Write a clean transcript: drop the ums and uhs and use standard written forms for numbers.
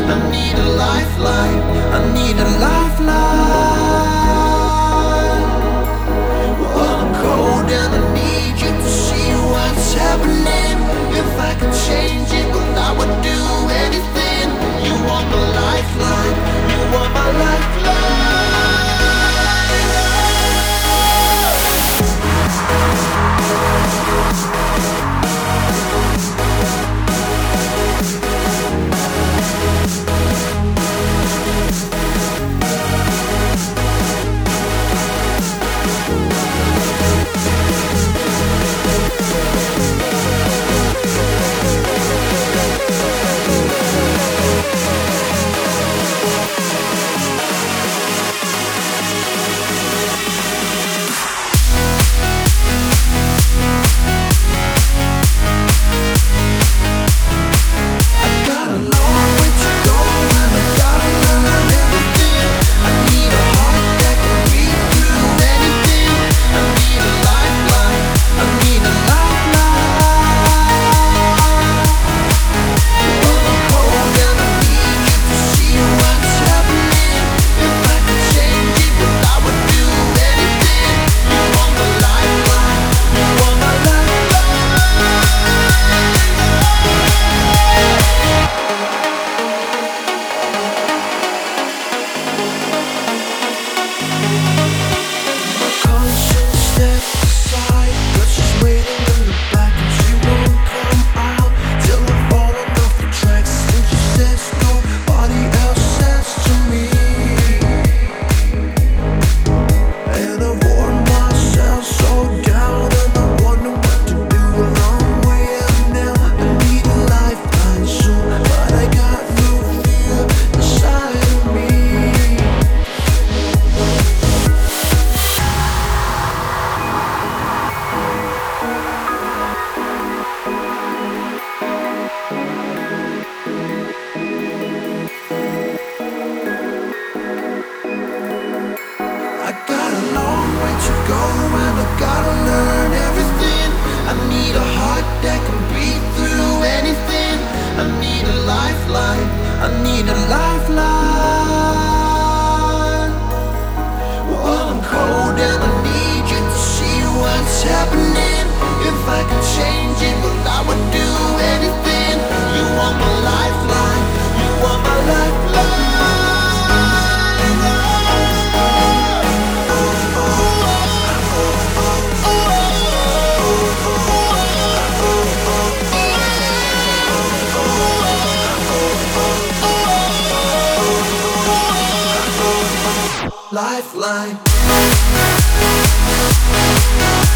I need a lifeline. I need a lifeline. Well, I'm cold and I need you to see what's happening. If I could change it, well, I would do anything. You are my lifeline. You are my lifeline. I need a lifeline. Well, I'm cold and I need you to see what's happening. If I could change it, well, I would do anything. You are my lifeline. You are my lifeline. Lifeline.